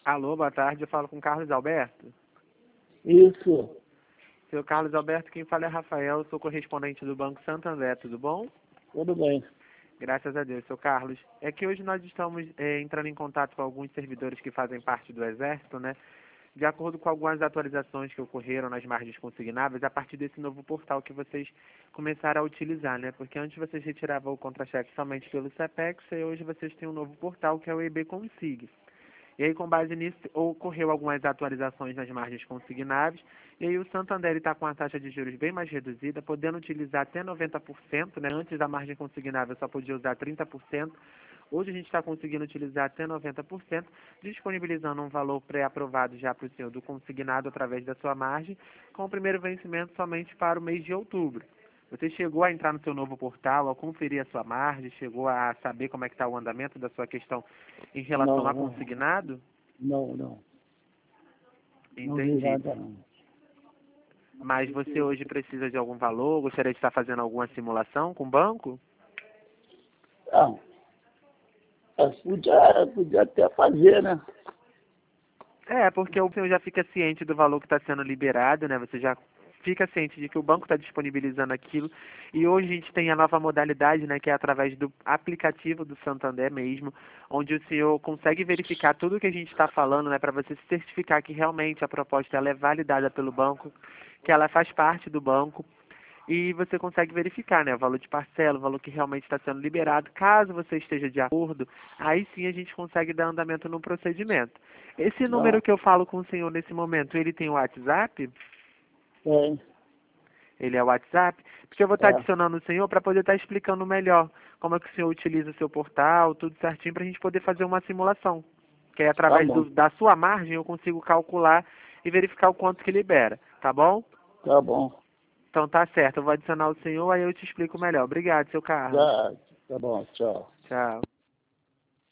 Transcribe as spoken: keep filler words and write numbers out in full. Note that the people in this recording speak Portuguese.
Alô, boa tarde, eu falo com Carlos Alberto. Isso, Seu Carlos Alberto, quem fala é Rafael, sou correspondente do Banco Santander, tudo bom? tudo bem. Graças a Deus, seu Carlos. É que hoje nós estamos é, entrando em contato com alguns servidores que fazem parte do Exército, né? De acordo com algumas atualizações que ocorreram nas margens consignáveis, a partir desse novo portal que vocês começaram a utilizar, né? Porque antes vocês retiravam o contra-cheque somente pelo CEPEX e hoje vocês têm um novo portal que é o E B Consig. E aí, com base nisso, ocorreu algumas atualizações nas margens consignáveis, e aí o Santander está com a taxa de juros bem mais reduzida, podendo utilizar até noventa por cento, né? Antes da margem consignável só podia usar trinta por cento, hoje a gente está conseguindo utilizar até noventa por cento, disponibilizando um valor pré-aprovado já para o senhor do consignado através da sua margem, com o primeiro vencimento somente para o mês de outubro. Você chegou a entrar no seu novo portal, a conferir a sua margem, chegou a saber como é que está o andamento da sua questão em relação Não, a não, consignado? não, não. Não vi Entendi. nada, não. Mas você hoje precisa de algum valor? Gostaria de estar fazendo alguma simulação com o banco? Não, eu podia, podia até fazer, né? É, porque o senhor já fica ciente do valor que está sendo liberado, né? Você já fica ciente de que o banco está disponibilizando aquilo. E hoje a gente tem a nova modalidade, né? Que é através do aplicativo do Santander mesmo, onde o senhor consegue verificar tudo o que a gente está falando, né? Para você se certificar que realmente a proposta ela é validada pelo banco, que ela faz parte do banco. E você consegue verificar, né, o valor de parcela, o valor que realmente está sendo liberado. Caso você esteja de acordo, aí sim a gente consegue dar andamento no procedimento. Esse número Não, que eu falo com o senhor nesse momento, ele tem o WhatsApp? tem, Ele é o WhatsApp? Porque eu vou estar é, adicionando o senhor para poder estar explicando melhor como é que o senhor utiliza o seu portal, tudo certinho, para a gente poder fazer uma simulação. Que aí, tá através bom, do, da sua margem, eu consigo calcular e verificar o quanto que libera, tá bom? tá bom, Então tá certo, eu vou adicionar o senhor, aí eu te explico melhor. Obrigado, seu Carlos. tá, tá bom, tchau. Tchau.